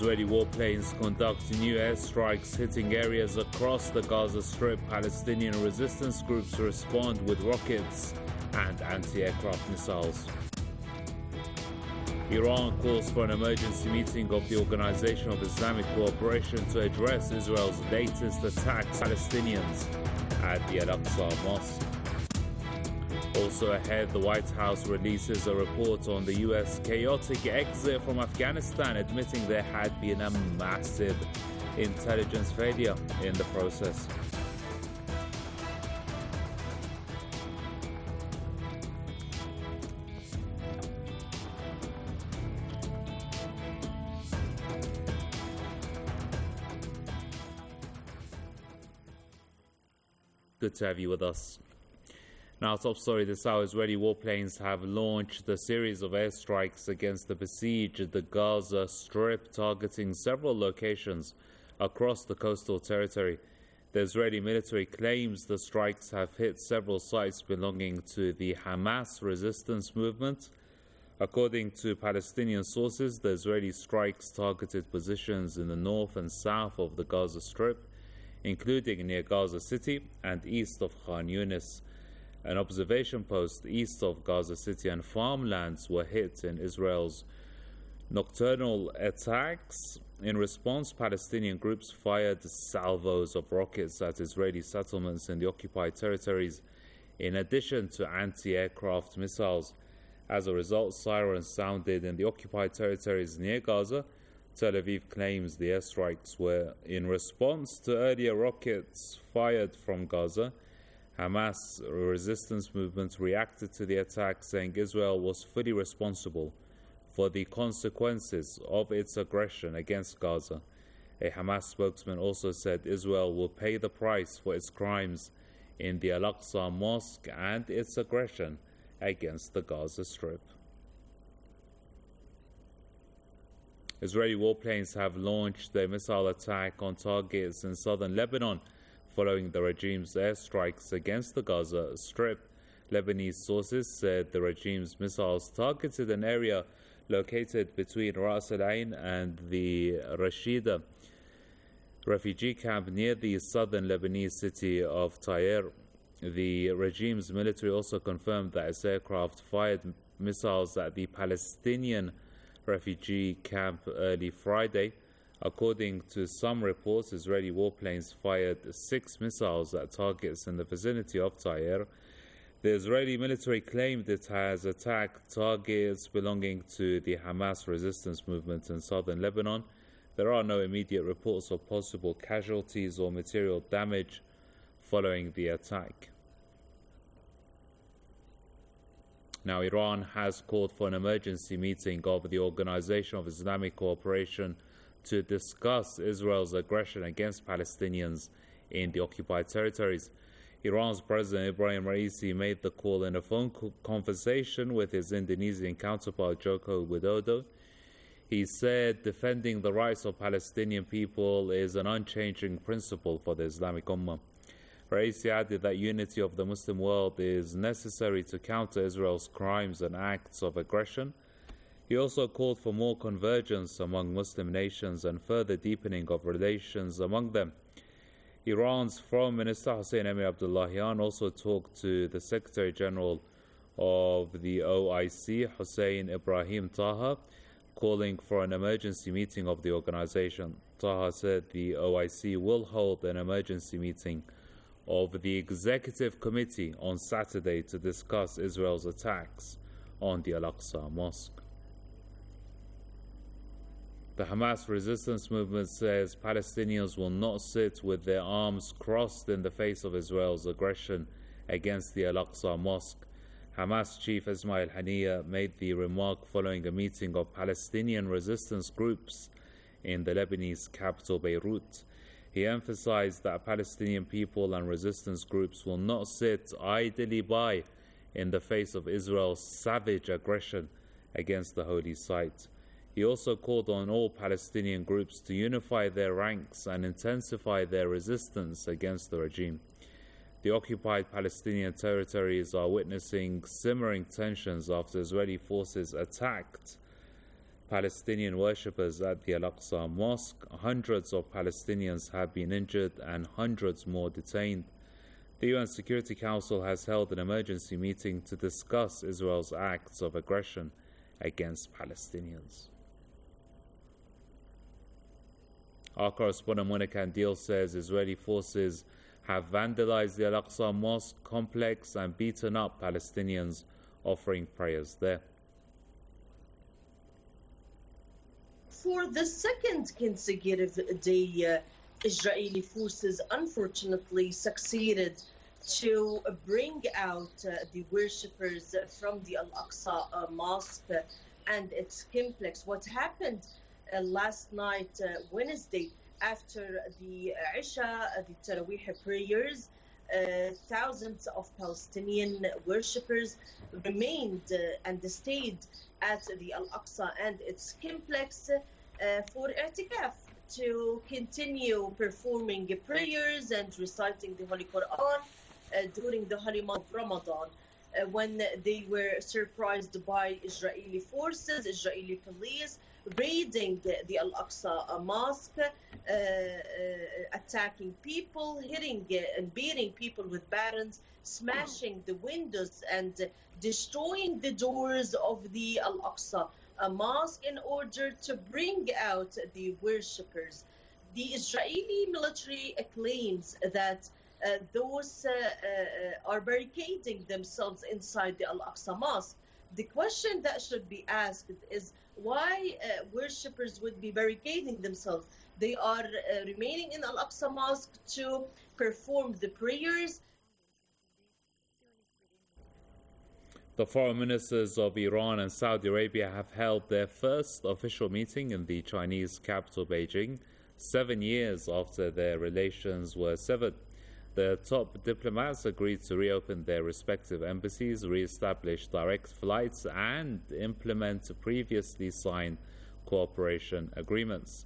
Israeli warplanes conduct new airstrikes hitting areas across the Gaza Strip. Palestinian resistance groups respond with rockets and anti-aircraft missiles. Iran calls for an emergency meeting of the Organization of Islamic Cooperation to address Israel's latest attacks on Palestinians at the Al-Aqsa Mosque. Also ahead, the White House releases a report on the U.S. chaotic exit from Afghanistan, admitting there had been a massive intelligence failure in the process. Good to have you with us. Now, top story this hour: Israeli warplanes have launched a series of airstrikes against the besieged Gaza Strip, targeting several locations across the coastal territory. The Israeli military claims the strikes have hit several sites belonging to the Hamas resistance movement. According to Palestinian sources, the Israeli strikes targeted positions in the north and south of the Gaza Strip, including near Gaza City and east of Khan Yunis. An observation post east of Gaza City and farmlands were hit in Israel's nocturnal attacks. In response, Palestinian groups fired salvos of rockets at Israeli settlements in the occupied territories, in addition to anti-aircraft missiles. As a result, sirens sounded in the occupied territories near Gaza. Tel Aviv claims the airstrikes were in response to earlier rockets fired from Gaza. Hamas resistance movement reacted to the attack, saying Israel was fully responsible for the consequences of its aggression against Gaza. A Hamas spokesman also said Israel will pay the price for its crimes in the Al-Aqsa Mosque and its aggression against the Gaza Strip. Israeli warplanes have launched a missile attack on targets in southern Lebanon following the regime's airstrikes against the Gaza Strip. Lebanese sources said the regime's missiles targeted an area located between Ras Al Ain and the Rashida refugee camp near the southern Lebanese city of Tyre. The regime's military also confirmed that its aircraft fired missiles at the Palestinian refugee camp early Friday. According to some reports, Israeli warplanes fired 6 missiles at targets in the vicinity of Tyre. The Israeli military claimed it has attacked targets belonging to the Hamas resistance movement in southern Lebanon. There are no immediate reports of possible casualties or material damage following the attack. Now, Iran has called for an emergency meeting of the Organization of Islamic Cooperation to discuss Israel's aggression against Palestinians in the occupied territories. Iran's President Ibrahim Raisi made the call in a phone conversation with his Indonesian counterpart Joko Widodo. He said defending the rights of Palestinian people is an unchanging principle for the Islamic Ummah. Raisi added that unity of the Muslim world is necessary to counter Israel's crimes and acts of aggression. He also called for more convergence among Muslim nations and further deepening of relations among them. Iran's Foreign Minister Hossein Amir Abdullahian also talked to the Secretary General of the OIC, Hossein Ibrahim Taha, calling for an emergency meeting of the organization. Taha said the OIC will hold an emergency meeting of the Executive Committee on Saturday to discuss Israel's attacks on the Al-Aqsa Mosque. The Hamas resistance movement says Palestinians will not sit with their arms crossed in the face of Israel's aggression against the Al-Aqsa Mosque. Hamas chief Ismail Haniyeh made the remark following a meeting of Palestinian resistance groups in the Lebanese capital Beirut. He emphasized that Palestinian people and resistance groups will not sit idly by in the face of Israel's savage aggression against the holy site. He also called on all Palestinian groups to unify their ranks and intensify their resistance against the regime. The occupied Palestinian territories are witnessing simmering tensions after Israeli forces attacked Palestinian worshippers at the Al-Aqsa Mosque. Hundreds of Palestinians have been injured and hundreds more detained. The UN Security Council has held an emergency meeting to discuss Israel's acts of aggression against Palestinians. Our correspondent Monica Andil says Israeli forces have vandalized the Al-Aqsa Mosque complex and beaten up Palestinians offering prayers there. For the second consecutive day, Israeli forces unfortunately succeeded to bring out the worshippers from the Al-Aqsa Mosque and its complex. What happened last night, Wednesday, after the Isha, the Taraweeh prayers, thousands of Palestinian worshippers remained and stayed at the Al-Aqsa and its complex for i'tikaf, to continue performing prayers and reciting the Holy Quran during the holy month of Ramadan, when they were surprised by Israeli forces, Israeli police, raiding the Al-Aqsa Mosque, attacking people, hitting and beating people with batons, smashing the windows and destroying the doors of the Al-Aqsa Mosque in order to bring out the worshippers. The Israeli military claims that those are barricading themselves inside the Al-Aqsa Mosque. The question that should be asked is why worshippers would be barricading themselves. They are remaining in Al-Aqsa Mosque to perform the prayers. The foreign ministers of Iran and Saudi Arabia have held their first official meeting in the Chinese capital, Beijing, 7 years after their relations were severed. The top diplomats agreed to reopen their respective embassies, re-establish direct flights, and implement previously signed cooperation agreements.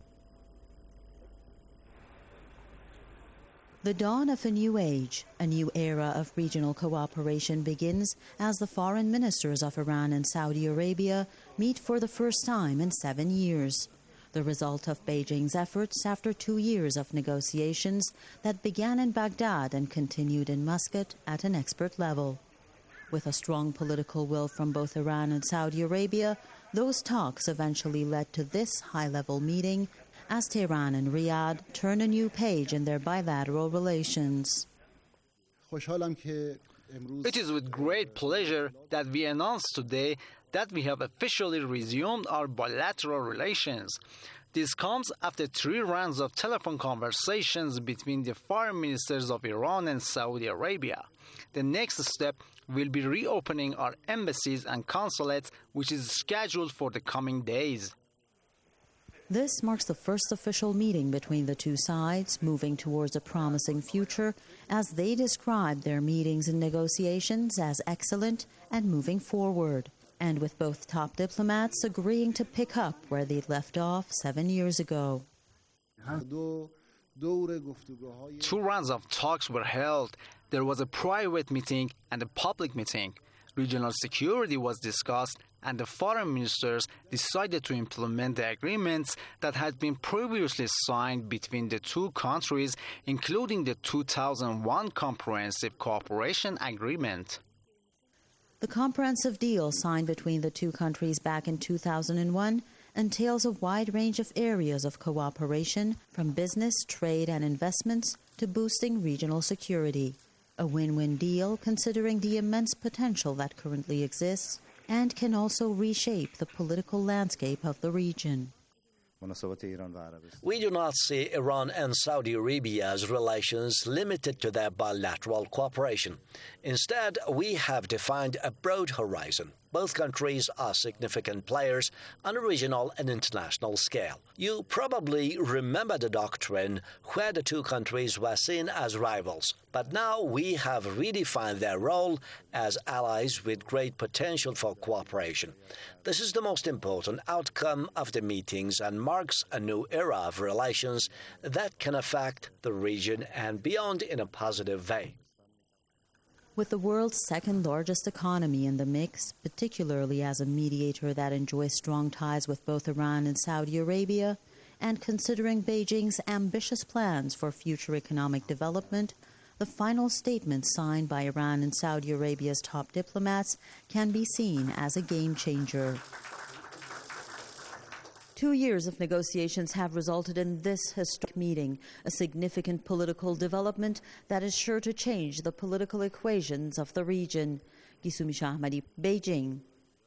The dawn of a new age, a new era of regional cooperation begins as the foreign ministers of Iran and Saudi Arabia meet for the first time in 7 years. The result of Beijing's efforts after 2 years of negotiations that began in Baghdad and continued in Muscat at an expert level. With a strong political will from both Iran and Saudi Arabia, those talks eventually led to this high-level meeting as Tehran and Riyadh turn a new page in their bilateral relations. It is with great pleasure that we announce today that we have officially resumed our bilateral relations. This comes after 3 rounds of telephone conversations between the foreign ministers of Iran and Saudi Arabia. The next step will be reopening our embassies and consulates, which is scheduled for the coming days. This marks the first official meeting between the two sides, moving towards a promising future, as they describe their meetings and negotiations as excellent and moving forward, and with both top diplomats agreeing to pick up where they'd left off 7 years ago. 2 rounds of talks were held. There was a private meeting and a public meeting. Regional security was discussed, and the foreign ministers decided to implement the agreements that had been previously signed between the two countries, including the 2001 Comprehensive Cooperation Agreement. The comprehensive deal signed between the two countries back in 2001 entails a wide range of areas of cooperation, from business, trade, and investments to boosting regional security. A win-win deal considering the immense potential that currently exists and can also reshape the political landscape of the region. We do not see Iran and Saudi Arabia's relations limited to their bilateral cooperation. Instead, we have defined a broad horizon. Both countries are significant players on a regional and international scale. You probably remember the doctrine where the two countries were seen as rivals, but now we have redefined their role as allies with great potential for cooperation. This is the most important outcome of the meetings and marks a new era of relations that can affect the region and beyond in a positive way. With the world's second largest economy in the mix, particularly as a mediator that enjoys strong ties with both Iran and Saudi Arabia, and considering Beijing's ambitious plans for future economic development, the final statement signed by Iran and Saudi Arabia's top diplomats can be seen as a game changer. 2 years of negotiations have resulted in this historic meeting, a significant political development that is sure to change the political equations of the region. Gisumi Shahmadi, Beijing.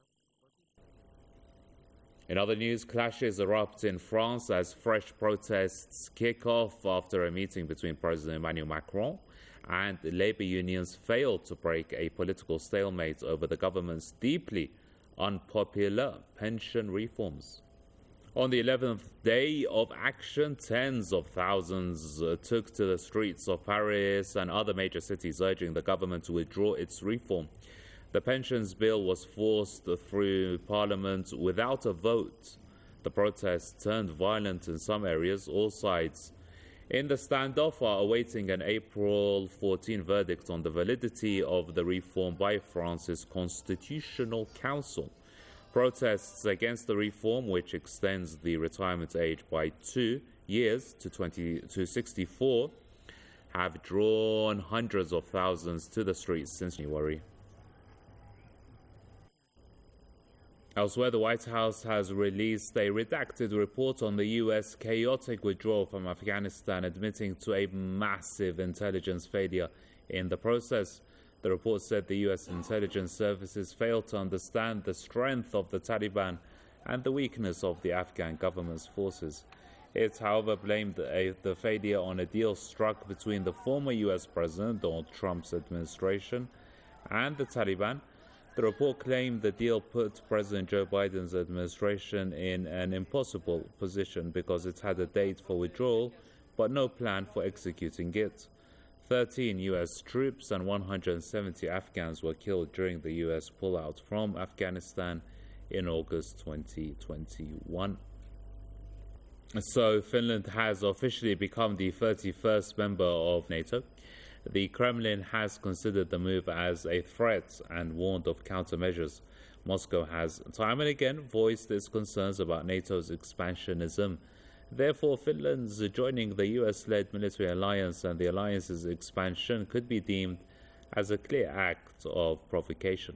In other news, clashes erupt in France as fresh protests kick off after a meeting between President Emmanuel Macron and the labor unions failed to break a political stalemate over the government's deeply unpopular pension reforms. On the 11th day of action, tens of thousands took to the streets of Paris and other major cities urging the government to withdraw its reform. The pensions bill was forced through Parliament without a vote. The protests turned violent in some areas. All sides in the standoff are awaiting an April 14 verdict on the validity of the reform by France's Constitutional Council. Protests against the reform, which extends the retirement age by 2 years to 64, have drawn hundreds of thousands to the streets since January. Elsewhere, the White House has released a redacted report on the U.S. chaotic withdrawal from Afghanistan, admitting to a massive intelligence failure in the process. The report said the U.S. intelligence services failed to understand the strength of the Taliban and the weakness of the Afghan government's forces. It, however, blamed the failure on a deal struck between the former U.S. President Donald Trump's administration and the Taliban. The report claimed the deal put President Joe Biden's administration in an impossible position because it had a date for withdrawal but no plan for executing it. 13 U.S. troops and 170 Afghans were killed during the U.S. pullout from Afghanistan in August 2021. So Finland has officially become the 31st member of NATO. The Kremlin has considered the move as a threat and warned of countermeasures. Moscow has time and again voiced its concerns about NATO's expansionism. Therefore, Finland's joining the US-led military alliance and the alliance's expansion could be deemed as a clear act of provocation.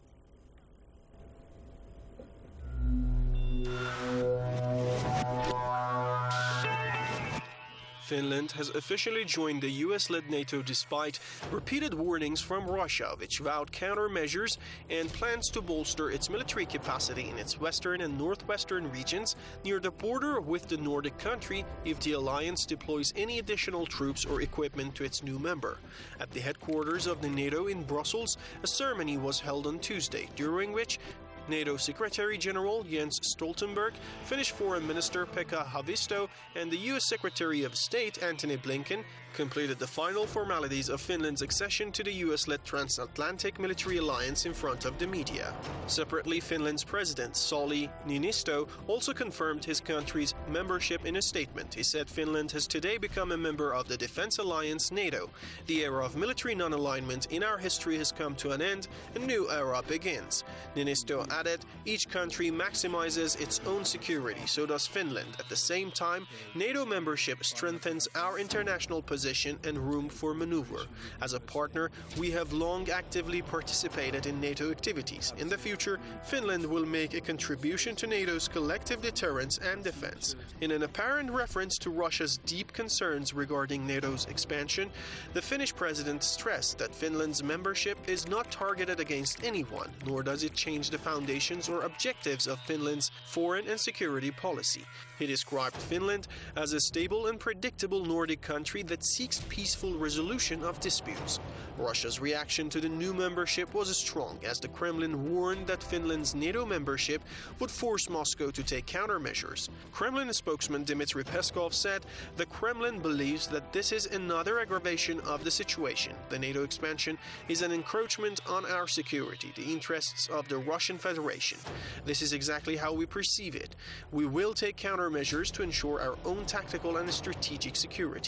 Finland has officially joined the US-led NATO despite repeated warnings from Russia, which vowed countermeasures and plans to bolster its military capacity in its western and northwestern regions near the border with the Nordic country if the alliance deploys any additional troops or equipment to its new member. At the headquarters of the NATO in Brussels, a ceremony was held on Tuesday, during which NATO Secretary General Jens Stoltenberg, Finnish Foreign Minister Pekka Haavisto, and the U.S. Secretary of State Antony Blinken completed the final formalities of Finland's accession to the US-led transatlantic military alliance in front of the media. Separately, Finland's President Sauli Niinisto also confirmed his country's membership in a statement. He said Finland has today become a member of the defense alliance NATO. The era of military non-alignment in our history has come to an end. A new era begins. Niinisto added, each country maximizes its own security, so does Finland. At the same time, NATO membership strengthens our international position and room for maneuver. As a partner, we have long actively participated in NATO activities. In the future, Finland will make a contribution to NATO's collective deterrence and defense. In an apparent reference to Russia's deep concerns regarding NATO's expansion, the Finnish president stressed that Finland's membership is not targeted against anyone, nor does it change the foundations or objectives of Finland's foreign and security policy. He described Finland as a stable and predictable Nordic country that seeks peaceful resolution of disputes. Russia's reaction to the new membership was strong, as the Kremlin warned that Finland's NATO membership would force Moscow to take countermeasures. Kremlin spokesman Dmitry Peskov said the Kremlin believes that this is another aggravation of the situation. The NATO expansion is an encroachment on our security, the interests of the Russian Federation. This is exactly how we perceive it. We will take countermeasures to ensure our own tactical and strategic security.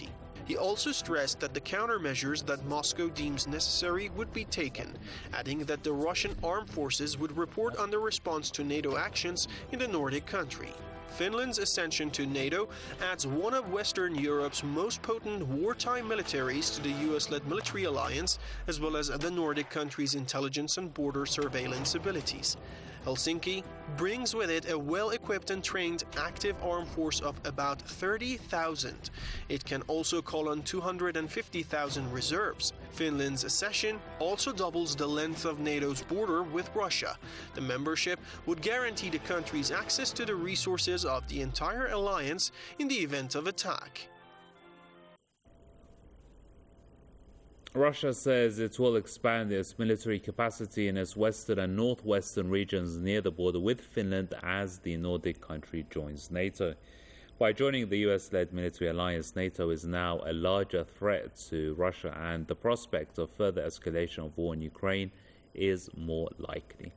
He also stressed that the countermeasures that Moscow deems necessary would be taken, adding that the Russian armed forces would report on the response to NATO actions in the Nordic country. Finland's ascension to NATO adds one of Western Europe's most potent wartime militaries to the US-led military alliance, as well as the Nordic countries' intelligence and border surveillance abilities. Helsinki brings with it a well-equipped and trained active armed force of about 30,000. It can also call on 250,000 reserves. Finland's accession also doubles the length of NATO's border with Russia. The membership would guarantee the country's access to the resources of the entire alliance in the event of attack. Russia says it will expand its military capacity in its western and northwestern regions near the border with Finland as the Nordic country joins NATO. By joining the US-led military alliance, NATO is now a larger threat to Russia, and the prospect of further escalation of war in Ukraine is more likely.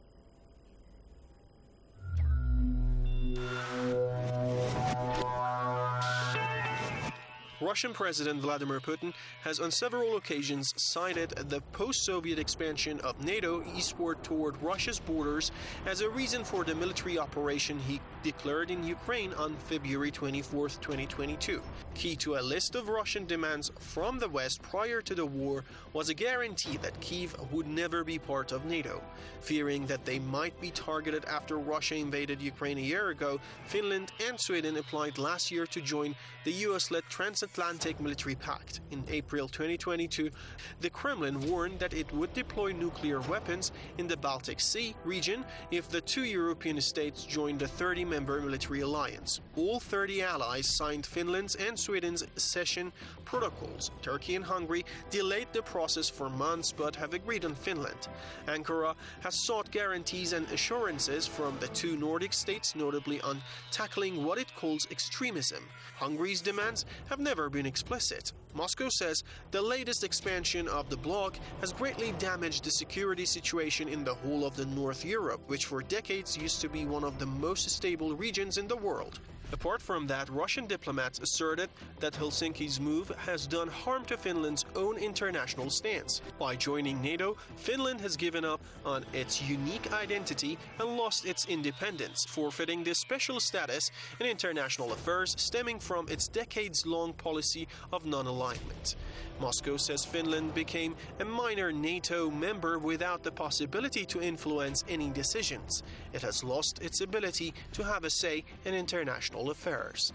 Russian President Vladimir Putin has on several occasions cited the post-Soviet expansion of NATO eastward toward Russia's borders as a reason for the military operation he declared in Ukraine on February 24, 2022. Key to a list of Russian demands from the West prior to the war was a guarantee that Kyiv would never be part of NATO. Fearing that they might be targeted after Russia invaded Ukraine a year ago, Finland and Sweden applied last year to join the US-led Transatlantic Military Pact. In April 2022, the Kremlin warned that it would deploy nuclear weapons in the Baltic Sea region if the two European states joined the 30-member military alliance. All 30 allies signed Finland's and Sweden's accession protocols. Turkey and Hungary delayed the process for months but have agreed on Finland. Ankara has sought guarantees and assurances from the two Nordic states, notably on tackling what it calls extremism. Hungary's demands have never been explicit. Moscow says the latest expansion of the bloc has greatly damaged the security situation in the whole of the North Europe, which for decades used to be one of the most stable regions in the world. Apart from that, Russian diplomats asserted that Helsinki's move has done harm to Finland's own international stance. By joining NATO, Finland has given up on its unique identity and lost its independence, forfeiting this special status in international affairs stemming from its decades-long policy of non-alignment. Moscow says Finland became a minor NATO member without the possibility to influence any decisions. It has lost its ability to have a say in international affairs.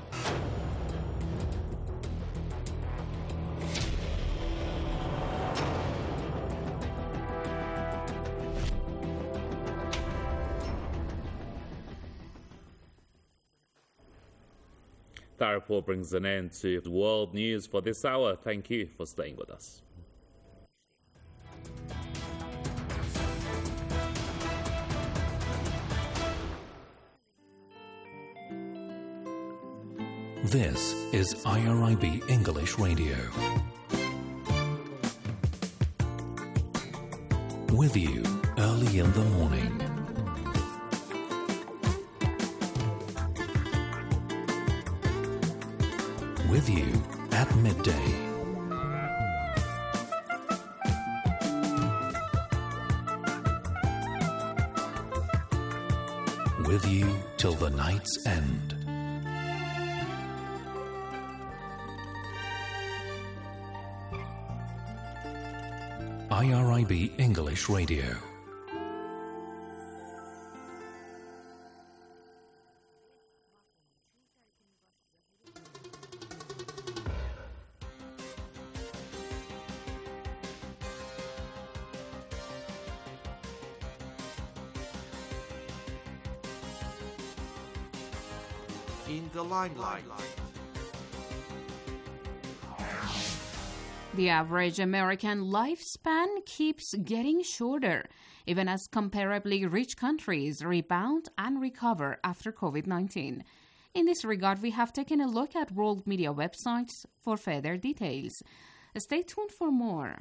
That report brings an end to world news for this hour. Thank you for staying with us. This is IRIB English Radio. With you early in the morning. With you at midday. With you till the night's end. IRIB English Radio. In the limelight. The average American lifespan keeps getting shorter, even as comparably rich countries rebound and recover after COVID-19. In this regard, we have taken a look at world media websites for further details. Stay tuned for more.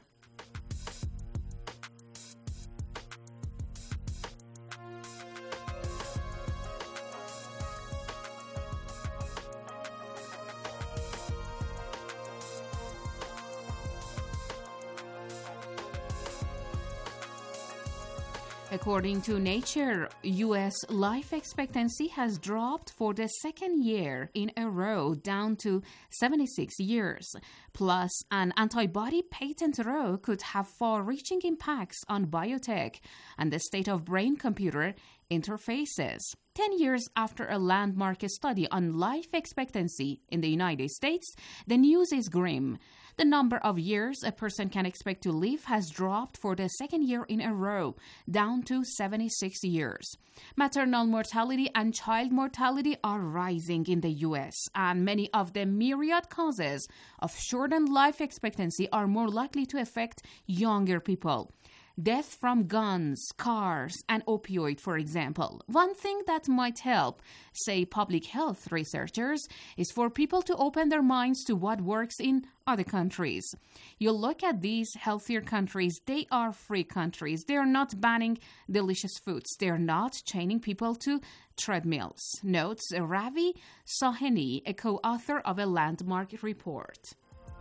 According to Nature, U.S. life expectancy has dropped for the second year in a row, down to 76 years. Plus, an antibody patent row could have far-reaching impacts on biotech and the state of brain-computer interfaces. 10 years after a landmark study on life expectancy in the United States, the news is grim. The number of years a person can expect to live has dropped for the second year in a row, down to 76 years. Maternal mortality and child mortality are rising in the U.S., and many of the myriad causes of shortened life expectancy are more likely to affect younger people. Death from guns, cars, and opioid, for example. One thing that might help, say public health researchers, is for people to open their minds to what works in other countries. You look at these healthier countries, they are free countries. They are not banning delicious foods. They are not chaining people to treadmills, notes Ravi Saheni, a co-author of a landmark report.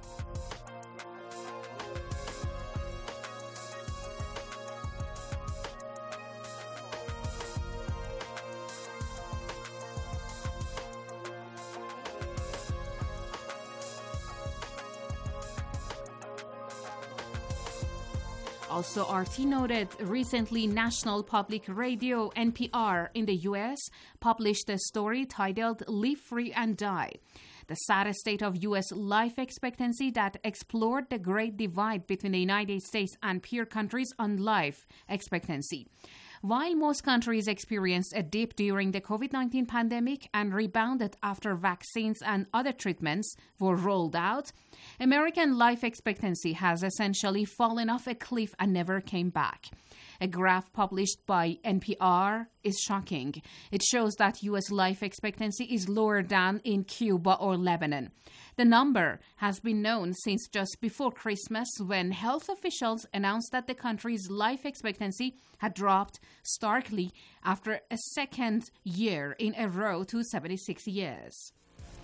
Also, RT noted recently National Public Radio, NPR, in the U.S. published a story titled Live Free and Die, the saddest state of U.S. life expectancy, that explored the great divide between the United States and peer countries on life expectancy. While most countries experienced a dip during the COVID-19 pandemic and rebounded after vaccines and other treatments were rolled out, American life expectancy has essentially fallen off a cliff and never came back. A graph published by NPR is shocking. It shows that U.S. life expectancy is lower than in Cuba or Lebanon. The number has been known since just before Christmas, when health officials announced that the country's life expectancy had dropped starkly after a second year in a row to 76 years.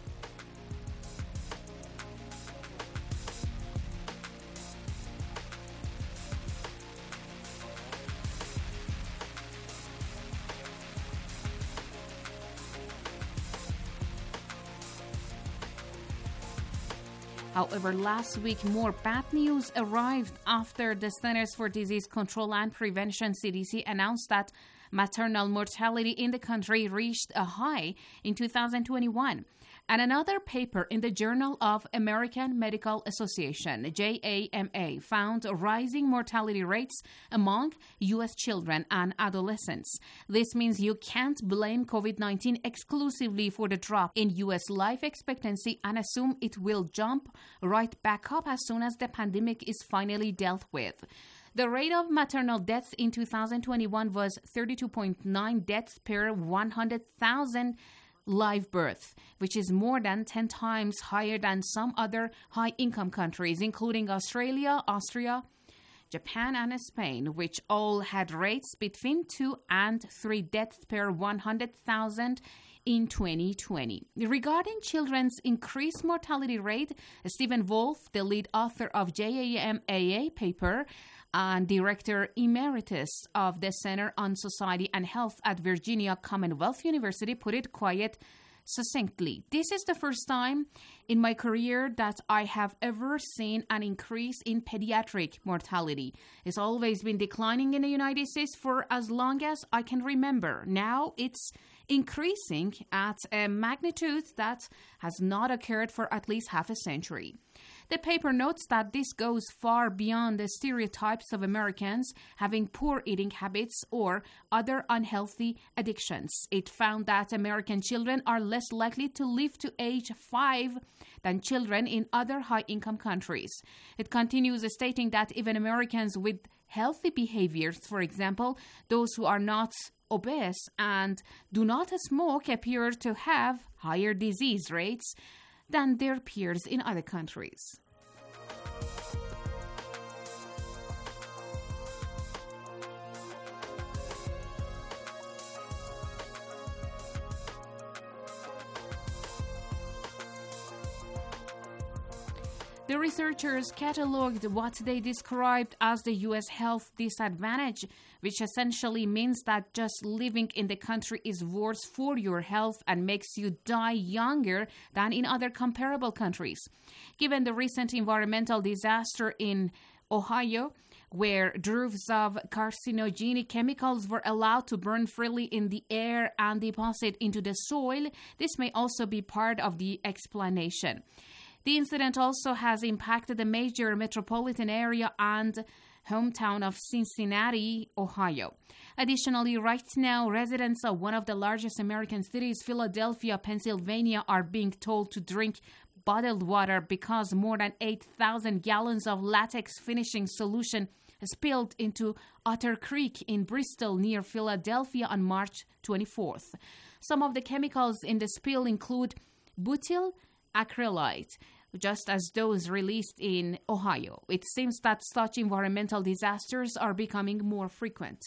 However, last week, more bad news arrived after the Centers for Disease Control and Prevention, CDC, announced that maternal mortality in the country reached a high in 2021. And another paper in the Journal of American Medical Association, JAMA, found rising mortality rates among U.S. children and adolescents. This means you can't blame COVID-19 exclusively for the drop in U.S. life expectancy and assume it will jump right back up as soon as the pandemic is finally dealt with. The rate of maternal deaths in 2021 was 32.9 deaths per 100,000 live birth, which is more than 10 times higher than some other high-income countries, including Australia, Austria, Japan, and Spain, which all had rates between 2 and 3 deaths per 100,000 in 2020. Regarding children's increased mortality rate, Stephen Wolf, the lead author of JAMA paper and director emeritus of the Center on Society and Health at Virginia Commonwealth University, put it quite succinctly. This is the first time in my career that I have ever seen an increase in pediatric mortality. It's always been declining in the United States for as long as I can remember. Now it's increasing at a magnitude that has not occurred for at least half a century. The paper notes that this goes far beyond the stereotypes of Americans having poor eating habits or other unhealthy addictions. It found that American children are less likely to live to age 5 than children in other high-income countries. It continues stating that even Americans with healthy behaviors, for example, those who are not obese and do not smoke, appear to have higher disease rates than their peers in other countries. The researchers catalogued what they described as the U.S. health disadvantage, which essentially means that just living in the country is worse for your health and makes you die younger than in other comparable countries. Given the recent environmental disaster in Ohio, where droves of carcinogenic chemicals were allowed to burn freely in the air and deposit into the soil, this may also be part of the explanation. The incident also has impacted the major metropolitan area and hometown of Cincinnati, Ohio. Additionally, right now, residents of one of the largest American cities, Philadelphia, Pennsylvania, are being told to drink bottled water because more than 8,000 gallons of latex finishing solution spilled into Otter Creek in Bristol near Philadelphia on March 24th. Some of the chemicals in the spill include butyl acrylate, just as those released in Ohio. It seems that such environmental disasters are becoming more frequent.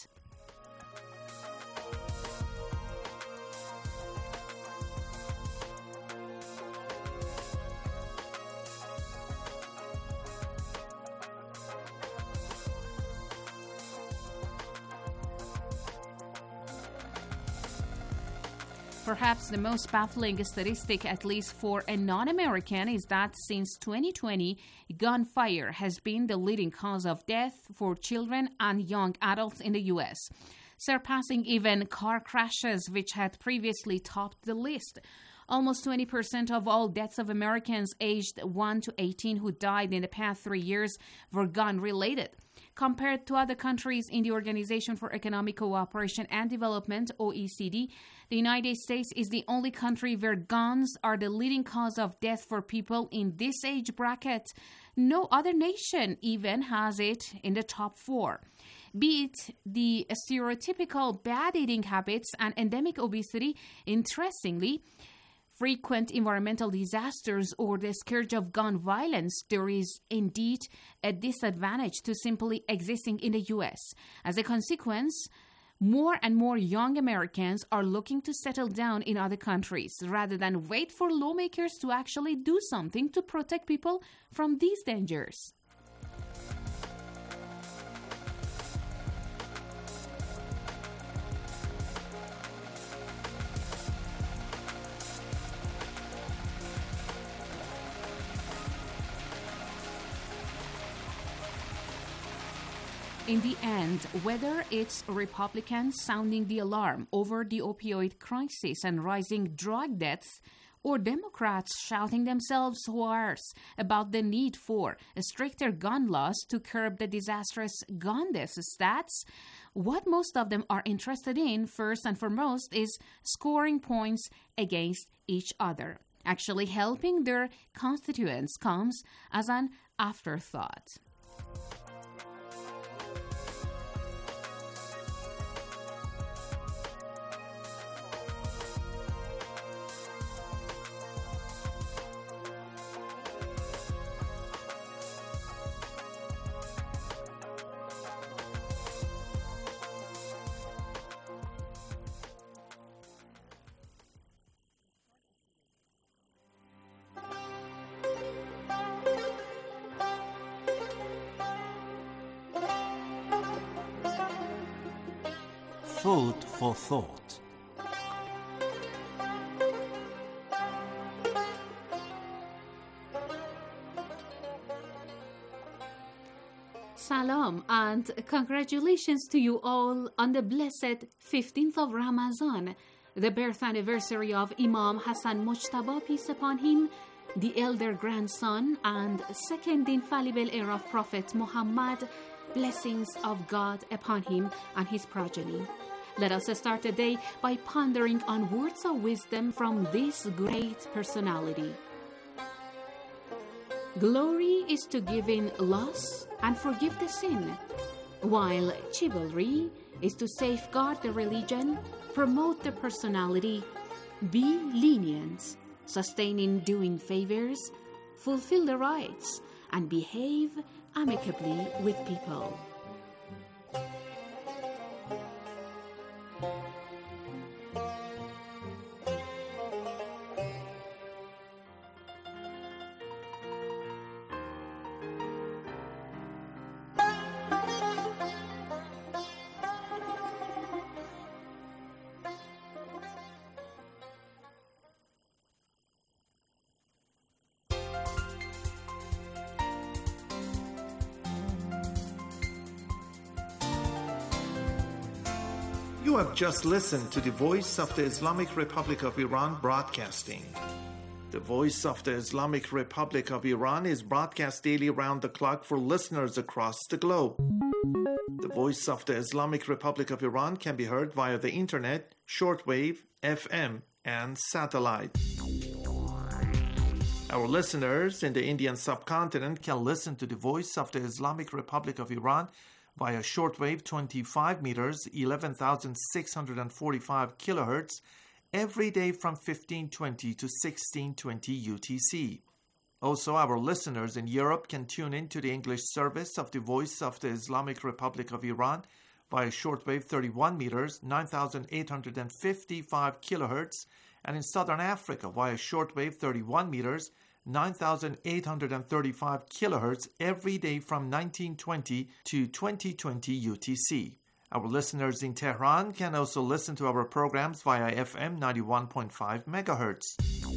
Perhaps the most baffling statistic, at least for a non-American, is that since 2020, gunfire has been the leading cause of death for children and young adults in the U.S., surpassing even car crashes, which had previously topped the list. Almost 20% of all deaths of Americans aged 1 to 18 who died in the past 3 years were gun-related. Compared to other countries in the Organization for Economic Cooperation and Development, OECD, the United States is the only country where guns are the leading cause of death for people in this age bracket. No other nation even has it in the top 4. Be it the stereotypical bad eating habits and endemic obesity, interestingly, frequent environmental disasters or the scourge of gun violence, there is indeed a disadvantage to simply existing in the U.S. As a consequence, more and more young Americans are looking to settle down in other countries rather than wait for lawmakers to actually do something to protect people from these dangers. In the end, whether it's Republicans sounding the alarm over the opioid crisis and rising drug deaths, or Democrats shouting themselves hoarse about the need for stricter gun laws to curb the disastrous gun death stats, what most of them are interested in, first and foremost, is scoring points against each other. Actually helping their constituents comes as an afterthought. Food for thought. Salam and congratulations to you all on the blessed 15th of Ramadan, the birth anniversary of Imam Hassan Mujtaba, peace upon him, the elder grandson and second infallible heir of Prophet Muhammad, blessings of God upon him and his progeny. Let us start the day by pondering on words of wisdom from this great personality. Glory is to give in loss and forgive the sin, while chivalry is to safeguard the religion, promote the personality, be lenient, sustain in doing favors, fulfill the rights, and behave amicably with people. You have just listened to the Voice of the Islamic Republic of Iran broadcasting. The Voice of the Islamic Republic of Iran is broadcast daily around the clock for listeners across the globe. The Voice of the Islamic Republic of Iran can be heard via the internet, shortwave, FM, and satellite. Our listeners in the Indian subcontinent can listen to the Voice of the Islamic Republic of Iran via shortwave 25 meters, 11,645 kilohertz, every day from 1520 to 1620 UTC. Also, our listeners in Europe can tune in to the English service of the Voice of the Islamic Republic of Iran via shortwave 31 meters, 9,855 kilohertz, and in Southern Africa via shortwave 31 meters, 9,835 kilohertz every day from 1920 to 2020 UTC. Our listeners in Tehran can also listen to our programs via FM 91.5 megahertz.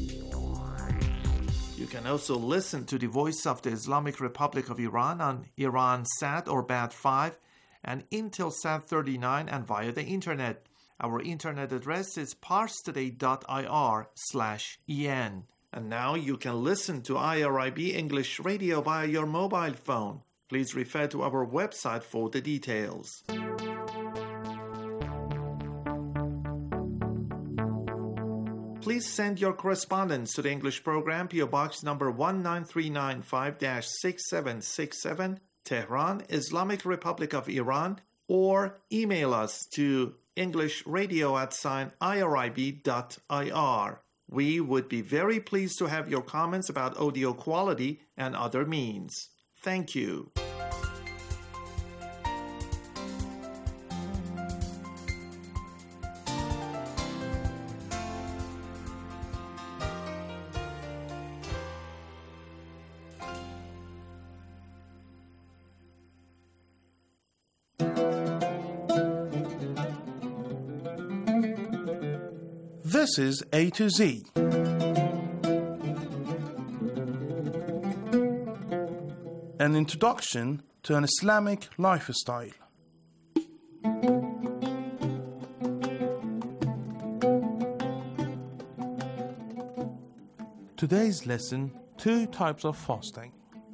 You can also listen to the Voice of the Islamic Republic of Iran on Iransat or BAT5 and Intelsat 39 and via the internet. Our internet address is parstoday.ir/en. And now you can listen to IRIB English Radio via your mobile phone. Please refer to our website for the details. Please send your correspondence to the English program, PO Box number 19395-6767, Tehran, Islamic Republic of Iran, or email us to englishradio@irib.ir. We would be very pleased to have your comments about audio quality and other means. Thank you. This is A to Z. An introduction to an Islamic lifestyle. Today's lesson, 2 types of fasting.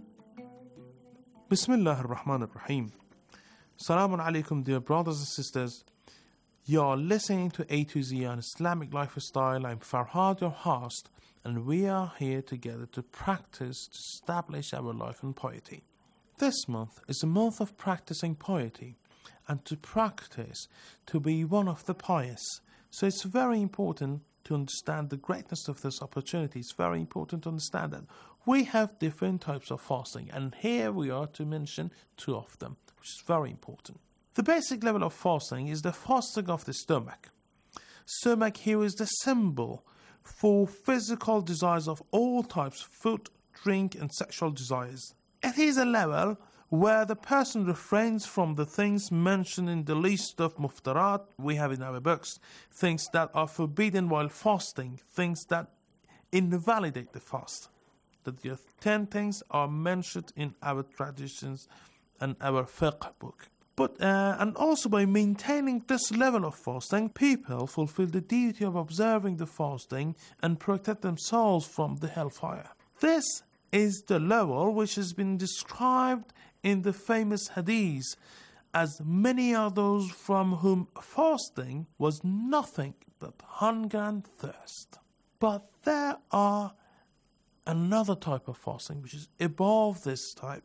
Bismillah ar-Rahman ar-Rahim. Assalamu alaikum, dear brothers and sisters. You are listening to A to Z, an Islamic lifestyle. I'm Farhad, your host, and we are here together to practice, to establish our life in piety. This month is a month of practicing piety and to practice to be one of the pious. So it's very important to understand the greatness of this opportunity. It's very important to understand that we have different types of fasting, and here we are to mention 2 of them, which is very important. The basic level of fasting is the fasting of the stomach. Stomach here is the symbol for physical desires of all types, food, drink, and sexual desires. It is a level where the person refrains from the things mentioned in the list of muftarat we have in our books, things that are forbidden while fasting, things that invalidate the fast. The 10 things are mentioned in our traditions and our fiqh book. And also by maintaining this level of fasting, people fulfill the duty of observing the fasting and protect themselves from the hellfire. This is the level which has been described in the famous hadith as many are those from whom fasting was nothing but hunger and thirst. But there are another type of fasting which is above this type,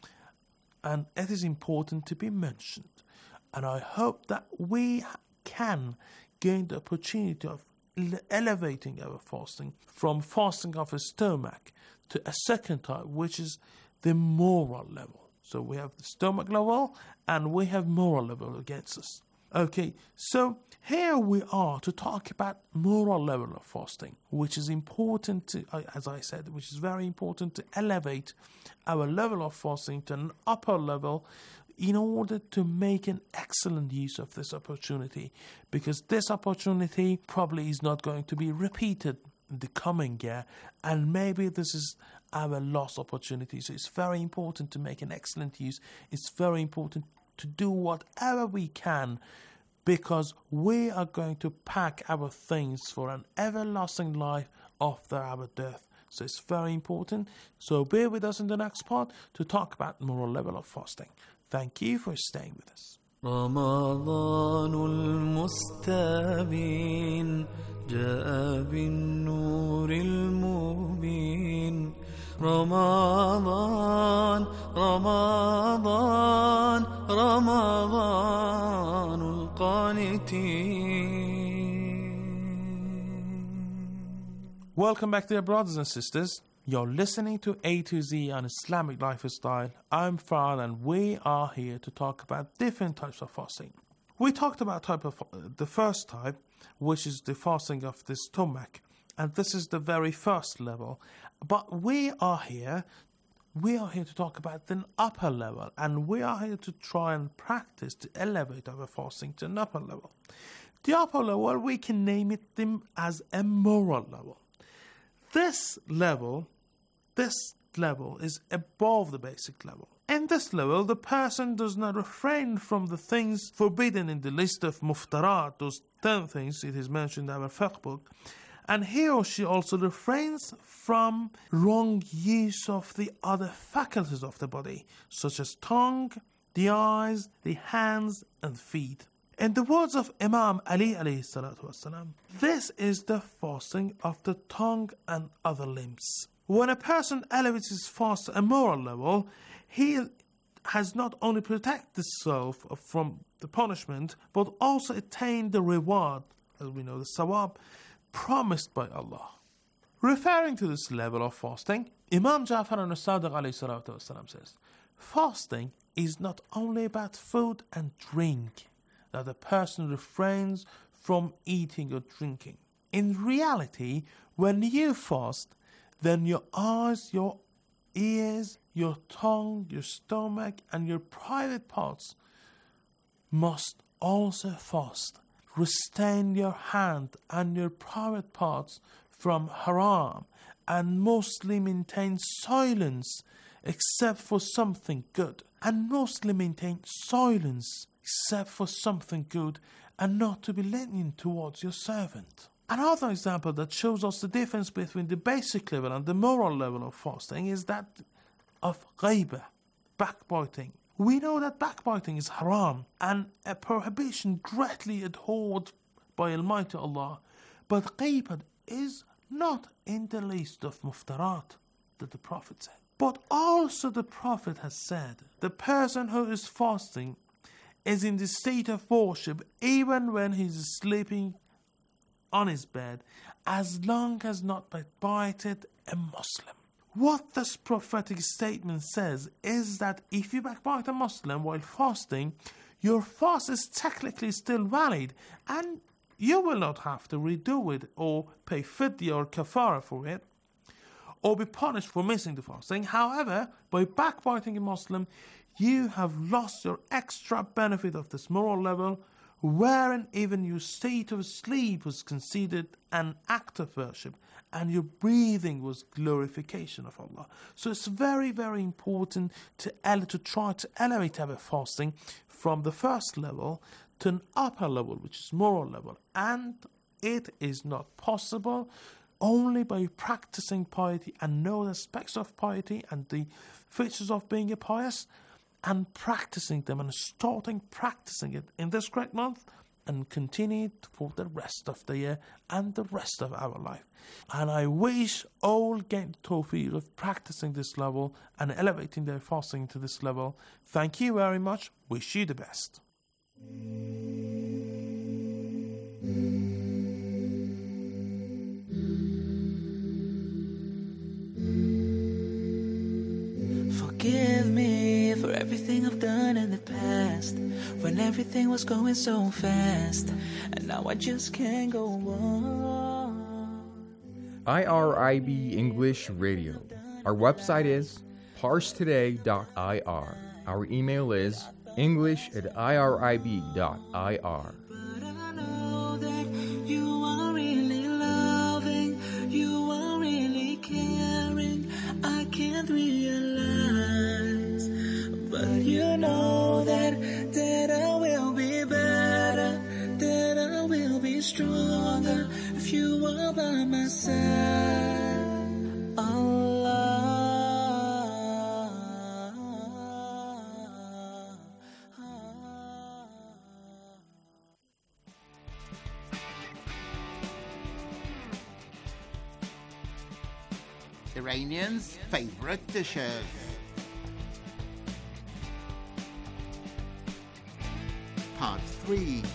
and it is important to be mentioned. And I hope that we can gain the opportunity of elevating our fasting from fasting of a stomach to a second type, which is the moral level. So we have the stomach level and we have moral level against us. Okay, so here we are to talk about moral level of fasting, which is important to, as I said, which is very important to elevate our level of fasting to an upper level in order to make an excellent use of this opportunity, because this opportunity probably is not going to be repeated in the coming year, and maybe this is our lost opportunity. So it's very important to make an excellent use. It's very important to do whatever we can because we are going to pack our things for an everlasting life after our death. So it's very important. So bear with us in the next part to talk about the moral level of fasting. Thank you for staying with us. رمضان المستبين جاء بالنور المبين رمضان رمضان رمضان القانتين. Welcome back, dear brothers and sisters. You're listening to A to Z on Islamic Lifestyle. I'm Farhan, and we are here to talk about different types of fasting. We talked about the first type, which is the fasting of the stomach, and this is the very first level. But we are here to talk about the upper level, and we are here to try and practice to elevate our fasting to an upper level. The upper level, we can name it as a moral level. This level is above the basic level. In this level, the person does not refrain from the things forbidden in the list of muftarat, those 10 things it is mentioned in our fiqh book, and he or she also refrains from wrong use of the other faculties of the body, such as tongue, the eyes, the hands, and feet. In the words of Imam Ali alayhi salatu wasalam, this is the fasting of the tongue and other limbs. When a person elevates his fast to a moral level, he has not only protected himself from the punishment, but also attained the reward, as we know, the sawab, promised by Allah. Referring to this level of fasting, Imam Ja'far al-Sadiq alayhi salatu wasalam says, fasting is not only about food and drink, that a person refrains from eating or drinking. In reality, when you fast, then your eyes, your ears, your tongue, your stomach, and your private parts must also fast. Restrain your hand and your private parts from haram, and mostly maintain silence except for something good. And mostly maintain silence except for something good, and not to be lenient towards your servant. Another example that shows us the difference between the basic level and the moral level of fasting is that of ghaibah, backbiting. We know that backbiting is haram and a prohibition greatly abhorred by Almighty Allah, but ghaibah is not in the list of muftarat that the Prophet said. But also the Prophet has said, the person who is fasting is in the state of worship even when he is sleeping on his bed, as long as not backbited a Muslim. What this prophetic statement says is that if you backbite a Muslim while fasting, your fast is technically still valid, and you will not have to redo it or pay fidya or kafara for it, or be punished for missing the fasting. However, by backbiting a Muslim, you have lost your extra benefit of this moral level, wherein even your state of sleep was considered an act of worship, and your breathing was glorification of Allah. So it's very, very important to try to elevate our fasting from the first level to an upper level, which is moral level. And it is not possible only by practicing piety and know the aspects of piety and the features of being a pious, and practicing them and starting practicing it in this great month and continue for the rest of the year and the rest of our life. And I wish all get the tawfiq of practicing this level and elevating their fasting to this level. Thank you very much. Wish you the best. Forgive me for everything I've done in the past, when everything was going so fast, and now I just can't go on. IRIB English Radio. Our website is parstoday.ir. Our email is english@irib.ir. You know that I will be better stronger if you are by my side. Allah. Iranians' favorite dishes. Part 3.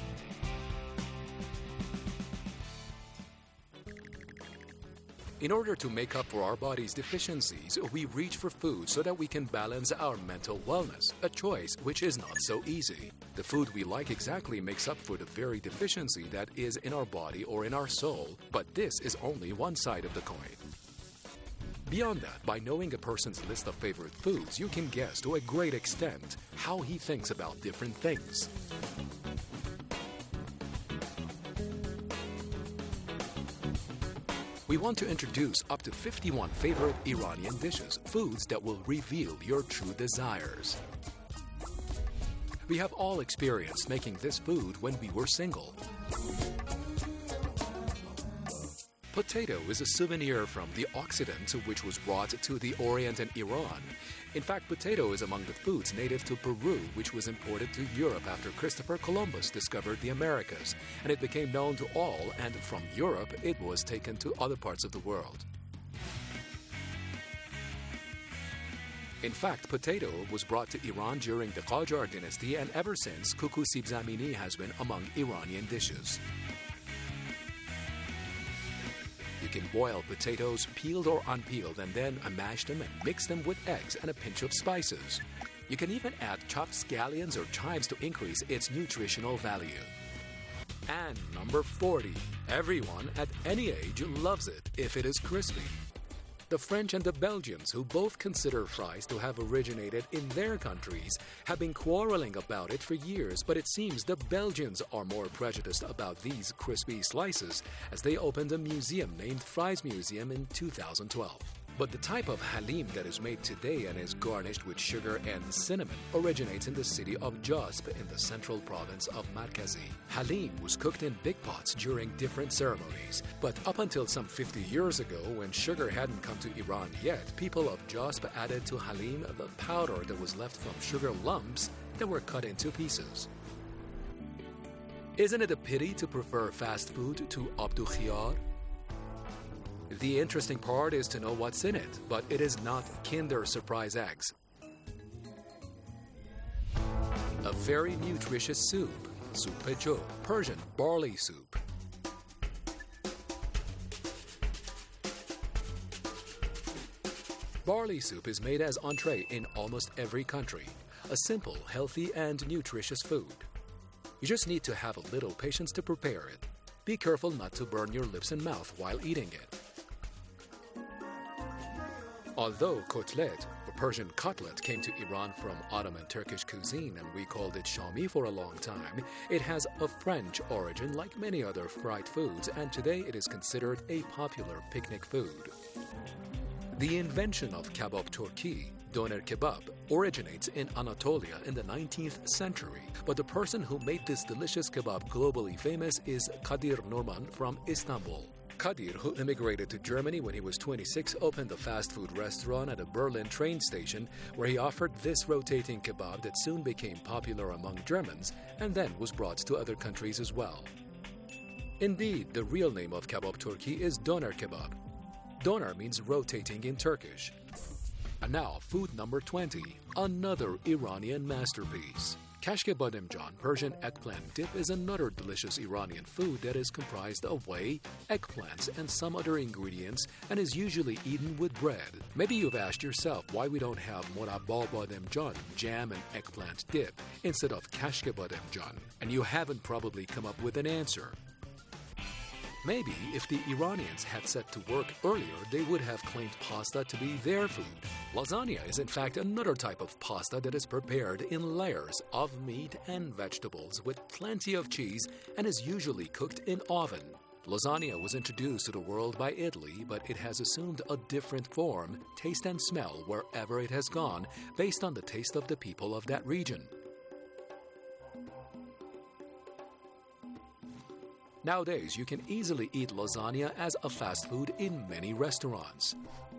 In order to make up for our body's deficiencies, we reach for food so that we can balance our mental wellness, a choice which is not so easy. The food we like exactly makes up for the very deficiency that is in our body or in our soul, but this is only one side of the coin. Beyond that, by knowing a person's list of favorite foods, you can guess to a great extent how he thinks about different things. We want to introduce up to 51 favorite Iranian dishes, foods that will reveal your true desires. We have all experienced making this food when we were single. Potato is a souvenir from the Occident which was brought to the Orient and Iran. In fact, potato is among the foods native to Peru, which was imported to Europe after Christopher Columbus discovered the Americas, and it became known to all, and from Europe it was taken to other parts of the world. In fact, potato was brought to Iran during the Qajar dynasty, and ever since, kuku sib zamini has been among Iranian dishes. You can boil potatoes, peeled or unpeeled, and then mash them and mix them with eggs and a pinch of spices. You can even add chopped scallions or chives to increase its nutritional value. And number 40. Everyone at any age loves it if it is crispy. The French and the Belgians, who both consider fries to have originated in their countries, have been quarreling about it for years, but it seems the Belgians are more prejudiced about these crispy slices, as they opened a museum named Fries Museum in 2012. But the type of halim that is made today and is garnished with sugar and cinnamon originates in the city of Jasp in the central province of Markazi. Halim was cooked in big pots during different ceremonies, but up until some 50 years ago, when sugar hadn't come to Iran yet, people of Jasp added to halim the powder that was left from sugar lumps that were cut into pieces. Isn't it a pity to prefer fast food to abdu khiyar? The interesting part is to know what's in it, but it is not Kinder Surprise eggs. A very nutritious soup, soup pecho, Persian barley soup. Barley soup is made as entree in almost every country. A simple, healthy, and nutritious food. You just need to have a little patience to prepare it. Be careful not to burn your lips and mouth while eating it. Although kotlet, or Persian cutlet, came to Iran from Ottoman Turkish cuisine and we called it shami for a long time, it has a French origin like many other fried foods, and today it is considered a popular picnic food. The invention of kebab Turki, doner kebab, originates in Anatolia in the 19th century, but the person who made this delicious kebab globally famous is Kadir Norman from Istanbul. Kadir, who immigrated to Germany when he was 26, opened a fast food restaurant at a Berlin train station where he offered this rotating kebab that soon became popular among Germans and then was brought to other countries as well. Indeed, the real name of kebab Turki is doner kebab. Doner means rotating in Turkish. And now, food number 20, another Iranian masterpiece. Kashke bademjan, Persian eggplant dip, is another delicious Iranian food that is comprised of whey, eggplants, and some other ingredients and is usually eaten with bread. Maybe you've asked yourself why we don't have morabba bademjan, jam and eggplant dip, instead of kashke bademjan, and you haven't probably come up with an answer. Maybe if the Iranians had set to work earlier, they would have claimed pasta to be their food. Lasagna is in fact another type of pasta that is prepared in layers of meat and vegetables with plenty of cheese and is usually cooked in oven. Lasagna was introduced to the world by Italy, but it has assumed a different form, taste and smell wherever it has gone, based on the taste of the people of that region. Nowadays, you can easily eat lasagna as a fast food in many restaurants.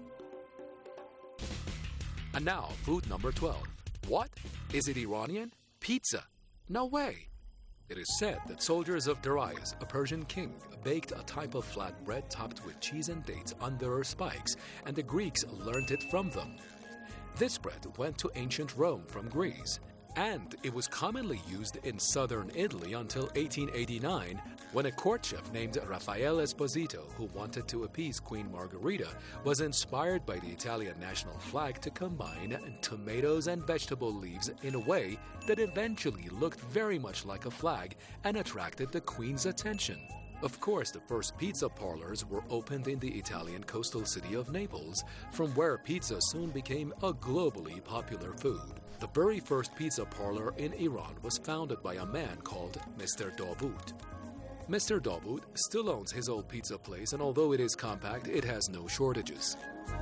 And now, food number 12. What? Is it Iranian? Pizza? No way! It is said that soldiers of Darius, a Persian king, baked a type of flatbread topped with cheese and dates on their spikes, and the Greeks learned it from them. This bread went to ancient Rome from Greece, and it was commonly used in southern Italy until 1889, when a court chef named Raffaele Esposito, who wanted to appease Queen Margherita, was inspired by the Italian national flag to combine tomatoes and vegetable leaves in a way that eventually looked very much like a flag and attracted the Queen's attention. Of course, the first pizza parlors were opened in the Italian coastal city of Naples, from where pizza soon became a globally popular food. The very first pizza parlor in Iran was founded by a man called Mr. Davut. Mr. Davut still owns his old pizza place, and although it is compact, it has no shortages.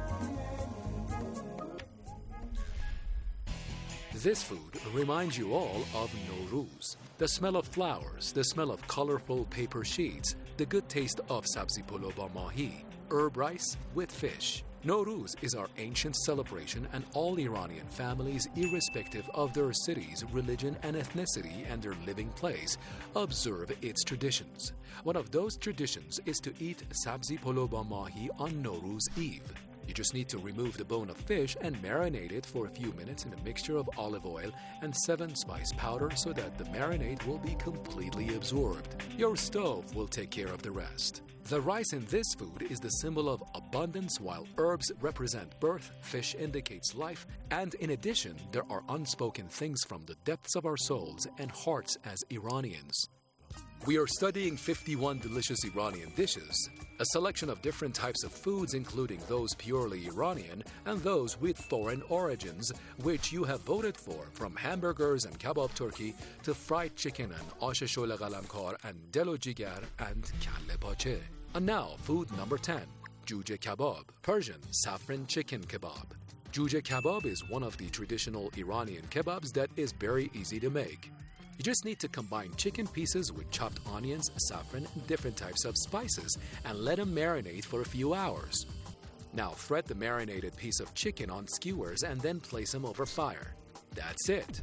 This food reminds you all of Nowruz. The smell of flowers, the smell of colorful paper sheets, the good taste of sabzi polo ba mahi, herb rice with fish. Nowruz is our ancient celebration, and all Iranian families, irrespective of their cities, religion, and ethnicity and their living place, observe its traditions. One of those traditions is to eat sabzi polo ba mahi on Nowruz Eve. You just need to remove the bone of fish and marinate it for a few minutes in a mixture of olive oil and 7-spice powder so that the marinade will be completely absorbed. Your stove will take care of the rest. The rice in this food is the symbol of abundance, while herbs represent birth, fish indicates life, and in addition, there are unspoken things from the depths of our souls and hearts as Iranians. We are studying 51 delicious Iranian dishes, a selection of different types of foods, including those purely Iranian and those with foreign origins, which you have voted for, from hamburgers and kebab turkey to fried chicken and ash shole qalamkar and delo jigar and kalle pache. And now, food number 10, juje kebab, Persian saffron chicken kebab. Juje kebab is one of the traditional Iranian kebabs that is very easy to make. You just need to combine chicken pieces with chopped onions, saffron, and different types of spices and let them marinate for a few hours. Now thread the marinated piece of chicken on skewers and then place them over fire. That's it.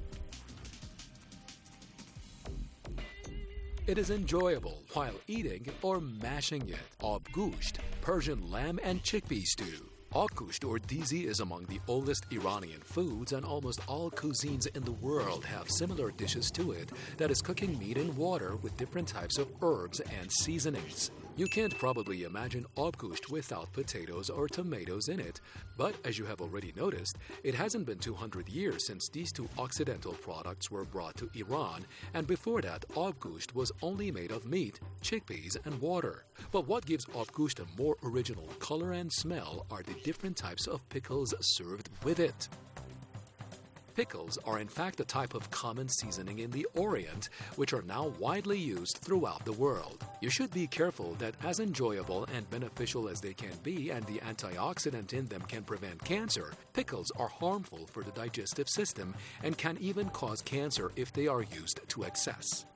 It is enjoyable while eating or mashing it. Ab gusht, Persian lamb and chickpea stew. Akusht or dizi is among the oldest Iranian foods, and almost all cuisines in the world have similar dishes to it, that is cooking meat in water with different types of herbs and seasonings. You can't probably imagine abgusht without potatoes or tomatoes in it, but as you have already noticed, it hasn't been 200 years since these two Occidental products were brought to Iran, and before that, abgusht was only made of meat, chickpeas, and water. But what gives abgusht a more original color and smell are the different types of pickles served with it. Pickles are in fact a type of common seasoning in the Orient, which are now widely used throughout the world. You should be careful that as enjoyable and beneficial as they can be, and the antioxidant in them can prevent cancer, pickles are harmful for the digestive system and can even cause cancer if they are used to excess.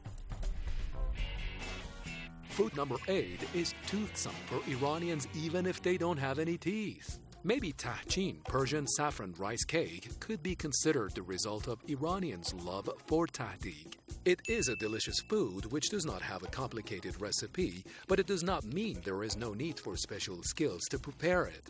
Food number 8 is toothsome for Iranians even if they don't have any teeth. Maybe tahchin, Persian saffron rice cake, could be considered the result of Iranians' love for tahdig. It is a delicious food which does not have a complicated recipe, but it does not mean there is no need for special skills to prepare it.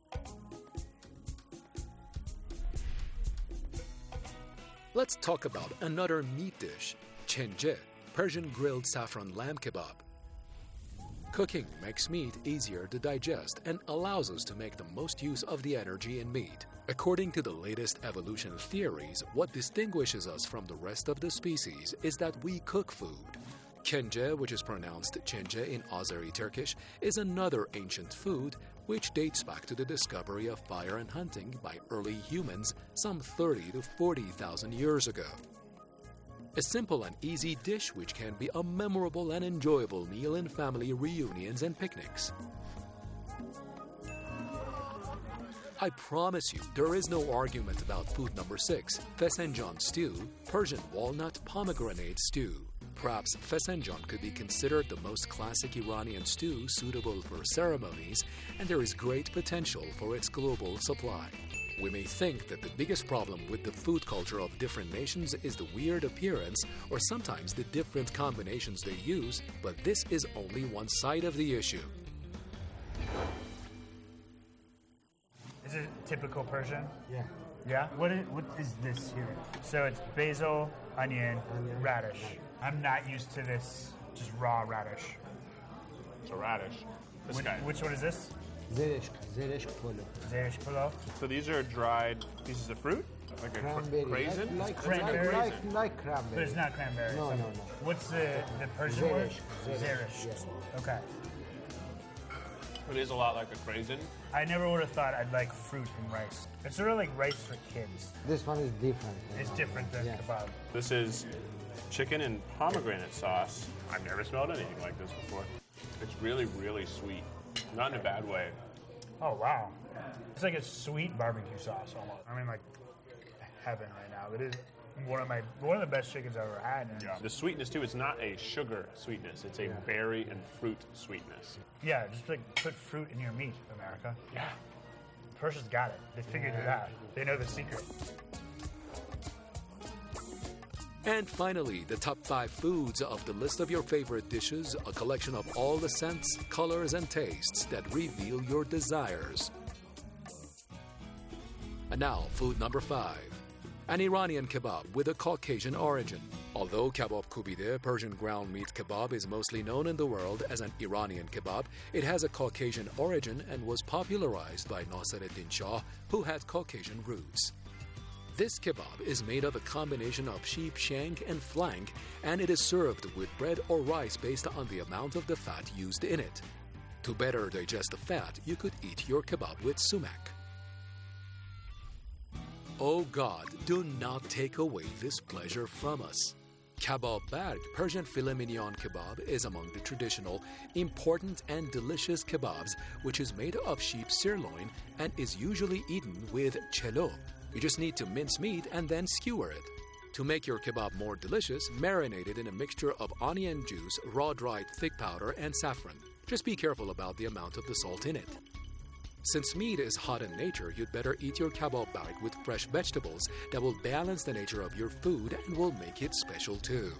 Let's talk about another meat dish, chenje, Persian grilled saffron lamb kebab. Cooking makes meat easier to digest and allows us to make the most use of the energy in meat. According to the latest evolution theories, what distinguishes us from the rest of the species is that we cook food. Kenge, which is pronounced chenje in Azeri Turkish, is another ancient food which dates back to the discovery of fire and hunting by early humans some 30 to 40,000 years ago. A simple and easy dish which can be a memorable and enjoyable meal in family reunions and picnics. I promise you, there is no argument about food number 6, Fesenjan stew, Persian walnut pomegranate stew. perhaps fesenjan could be considered the most classic Iranian stew suitable for ceremonies, and there is great potential for its global supply. We may think that the biggest problem with the food culture of different nations is the weird appearance or sometimes the different combinations they use, but this is only one side of the issue. Is it typical Persian? Yeah. Yeah? What is this here? So it's basil, onion, radish. I'm not used to this just raw radish. It's a radish. Which one is this? Zeresh polo. Zeresh polo. So these are dried pieces of fruit? Like Cranberry. a craisin? Like cranberry. Like cranberry. But it's not cranberry. No. What's the Persian word? Zeresh. Yes. Okay. It is a lot like a craisin. I never would have thought I'd like fruit and rice. It's sort of like rice for kids. This one is different. It's different than kebab. This is chicken and pomegranate sauce. I've never smelled anything like this before. It's really, really sweet. Not in a bad way. Oh, wow. It's like a sweet barbecue sauce almost. I mean, like heaven right now. It is one of the best chickens I've ever had. Yeah. The sweetness, too, it's not a sugar sweetness. It's a berry and fruit sweetness. Yeah, just like put fruit in your meat, America. Yeah. Persians got it. They figured it out. They know the secret. And finally, the top 5 foods of the list of your favorite dishes, a collection of all the scents, colors, and tastes that reveal your desires. And now, food number 5. An Iranian kebab with a Caucasian origin. Although kebab kubide, Persian ground meat kebab, is mostly known in the world as an Iranian kebab, it has a Caucasian origin and was popularized by Nasiruddin Shah, who had Caucasian roots. This kebab is made of a combination of sheep shank and flank, and it is served with bread or rice based on the amount of the fat used in it. To better digest the fat, you could eat your kebab with sumac. Oh God, do not take away this pleasure from us. Kebab Barg, Persian filet mignon kebab, is among the traditional, important and delicious kebabs, which is made of sheep sirloin and is usually eaten with chelo. You just need to mince meat and then skewer it. To make your kebab more delicious, marinate it in a mixture of onion juice, raw dried fig powder, and saffron. Just be careful about the amount of the salt in it. Since meat is hot in nature, you'd better eat your kebab barg with fresh vegetables that will balance the nature of your food and will make it special too.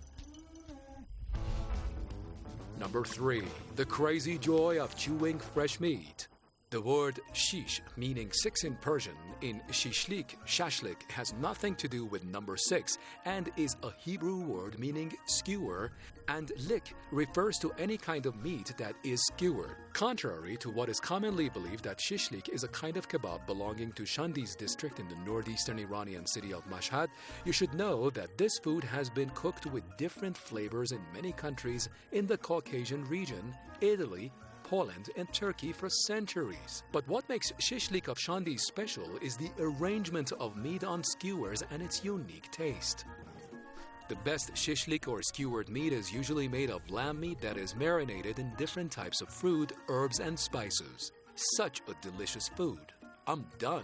Number 3. The crazy joy of chewing fresh meat. The word shish, meaning 6 in Persian, in shashlik, has nothing to do with number 6 and is a Hebrew word meaning skewer, and lik refers to any kind of meat that is skewered. Contrary to what is commonly believed that shishlik is a kind of kebab belonging to Shandiz district in the northeastern Iranian city of Mashhad, you should know that this food has been cooked with different flavors in many countries in the Caucasian region, Italy, Poland, and Turkey for centuries. But what makes shishlik of Shandiz special is the arrangement of meat on skewers and its unique taste. The best shishlik or skewered meat is usually made of lamb meat that is marinated in different types of fruit, herbs, and spices. Such a delicious food. I'm done.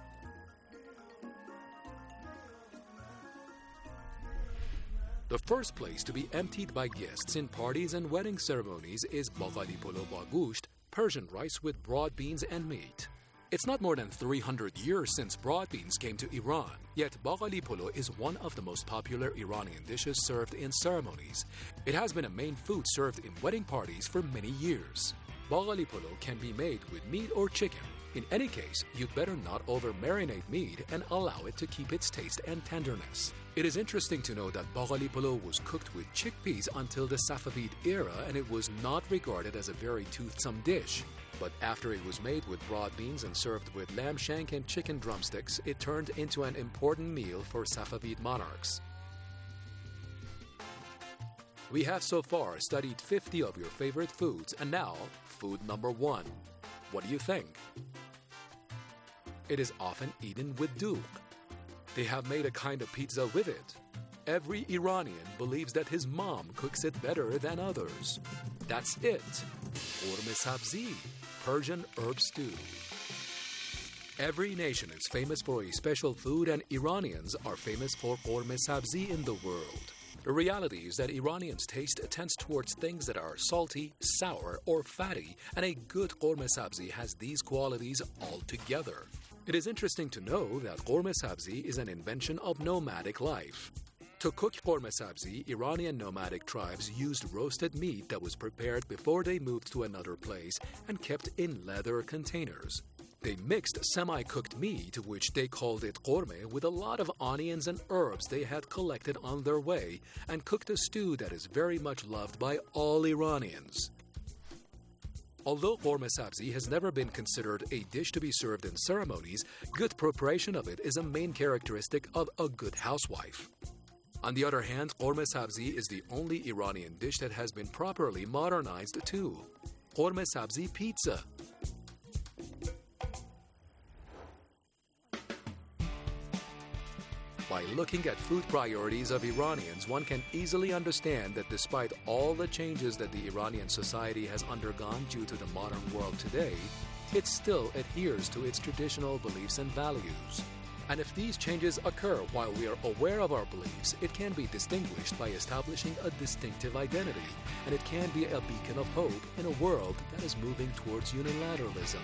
The first place to be emptied by guests in parties and wedding ceremonies is baghali polo ba gusht, Persian rice with broad beans and meat. It's not more than 300 years since broad beans came to Iran, yet baghali polo is one of the most popular Iranian dishes served in ceremonies. It has been a main food served in wedding parties for many years. Baghali polo can be made with meat or chicken. In any case, you'd better not over-marinate meat and allow it to keep its taste and tenderness. It is interesting to know that baghali polo was cooked with chickpeas until the Safavid era, and it was not regarded as a very toothsome dish. But after it was made with broad beans and served with lamb shank and chicken drumsticks, it turned into an important meal for Safavid monarchs. We have so far studied 50 of your favorite foods, and now, food number 1. What do you think? It is often eaten with dough. They have made a kind of pizza with it. Every Iranian believes that his mom cooks it better than others. That's it. Khorme sabzi, Persian herb stew. Every nation is famous for a special food, and Iranians are famous for khorme sabzi in the world. The reality is that Iranians' taste tends towards things that are salty, sour, or fatty, and a good ghormeh sabzi has these qualities all together. It is interesting to know that ghormeh sabzi is an invention of nomadic life. To cook ghormeh sabzi, Iranian nomadic tribes used roasted meat that was prepared before they moved to another place and kept in leather containers. They mixed semi-cooked meat, which they called it ghormeh, with a lot of onions and herbs they had collected on their way, and cooked a stew that is very much loved by all Iranians. Although ghormeh sabzi has never been considered a dish to be served in ceremonies, good preparation of it is a main characteristic of a good housewife. On the other hand, ghormeh sabzi is the only Iranian dish that has been properly modernized too. Ghormeh sabzi pizza. By looking at food priorities of Iranians, one can easily understand that despite all the changes that the Iranian society has undergone due to the modern world today, it still adheres to its traditional beliefs and values. And if these changes occur while we are aware of our beliefs, it can be distinguished by establishing a distinctive identity, and it can be a beacon of hope in a world that is moving towards unilateralism.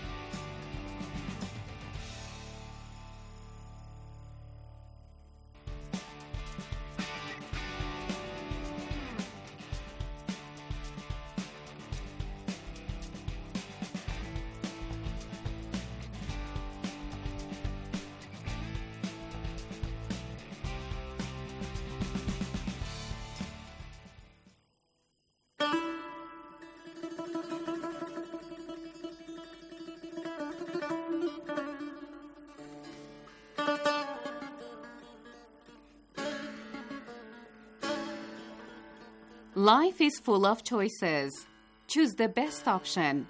Life is full of choices. Choose the best option.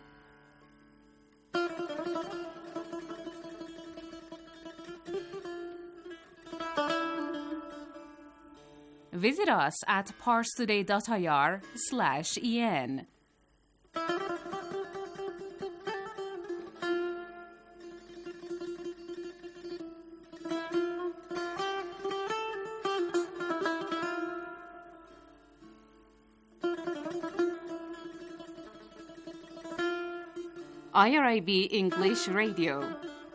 Visit us at parstoday.ir/en. IRIB English Radio.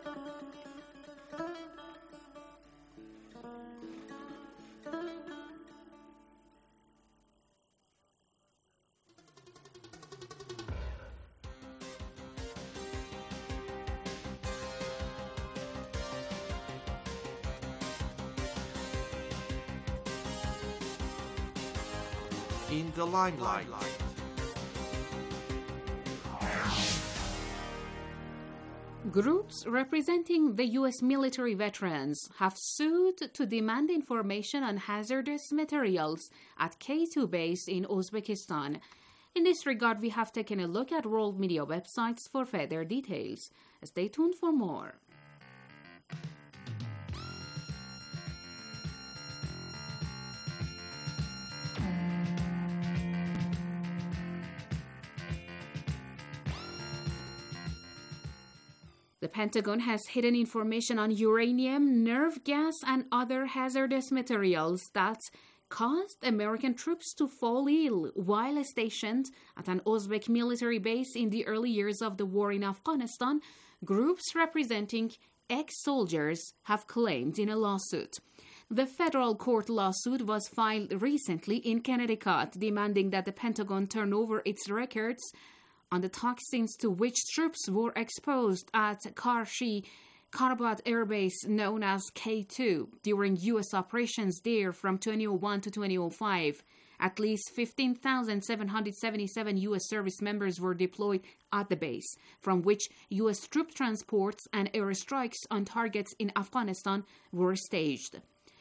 In the limelight. Groups representing the U.S. military veterans have sued to demand information on hazardous materials at K2 base in Uzbekistan. In this regard, we have taken a look at world media websites for further details. Stay tuned for more. The Pentagon has hidden information on uranium, nerve gas, and other hazardous materials that caused American troops to fall ill while stationed at an Uzbek military base in the early years of the war in Afghanistan, groups representing ex-soldiers have claimed in a lawsuit. The federal court lawsuit was filed recently in Connecticut, demanding that the Pentagon turn over its records on the toxins to which troops were exposed at Karshi-Karbat Air Base, known as K2, during U.S. operations there from 2001 to 2005. At least 15,777 U.S. service members were deployed at the base, from which U.S. troop transports and airstrikes on targets in Afghanistan were staged.